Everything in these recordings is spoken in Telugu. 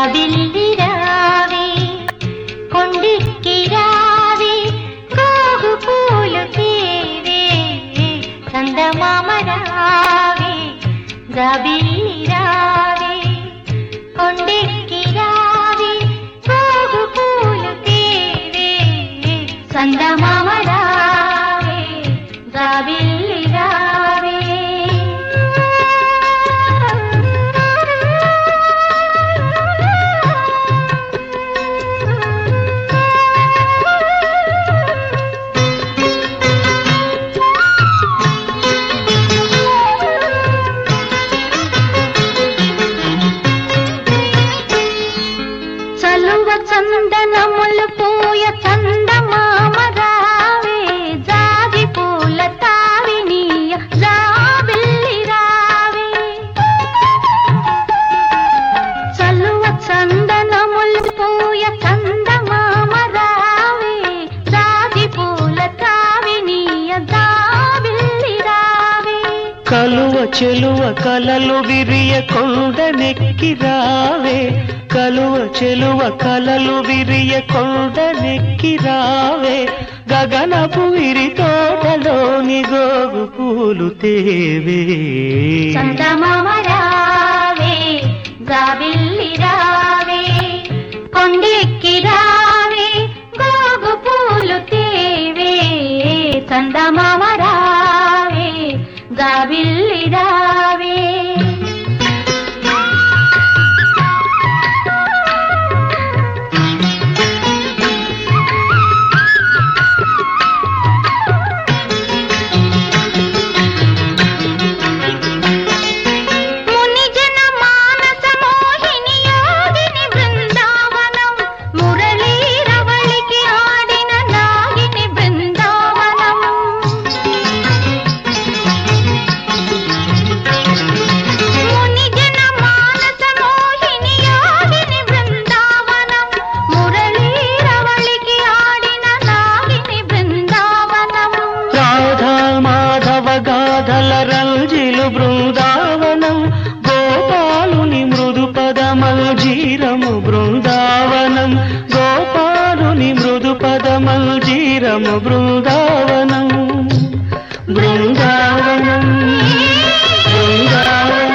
జాబిల్లి రావే కొండెక్కి రావే గోగు పూలు తేవే చందమామ రావే జాబిల్లి రావే కొండెక్కి రావే గోగు పూలు తేవే చందమామ రావే జాబిల్లి రావే. చలువ చందనములు పూయ చందమామ రావే జాజి పూల తావినీయ జాబిల్లి రావే. చలువ చందనములు పూయ చందమామ రావే జాజి పూల తావినీయ జాబిల్లి రావే. కలువ చెలువ కలలు విరియ కొండనెక్కి రావే కలువ చెలువ కలలు విరియ కొండనెక్కి రావే గగనపు విరి తోటలోని గోగు పూలు తేవే చందమామ రావే జాబిల్లి రావే కొండెక్కి రావే గోగు పూలు తేవే చందమామ రావే జాబిల్లి రావే. రంజిలు బృందావనం గోపాలుని మృదు పదమల్జీరము బృందావనం గోపాలుని మృదు పదమల్జీరము బృందావనం బృందావనం బృందావనం.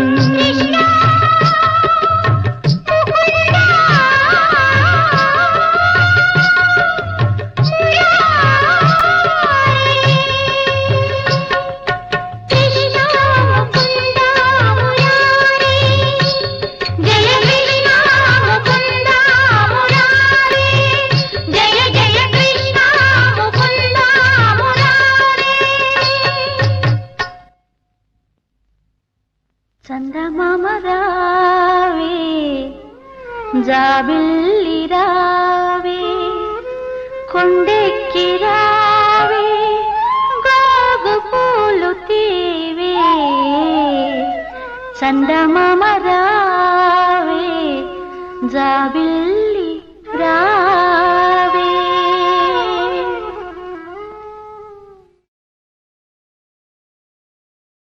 చందమామ రావే జాబిల్లి రావే కొండెక్కి రావే గోగు పూలు తేవే చందమామ రావే జాబిల్లి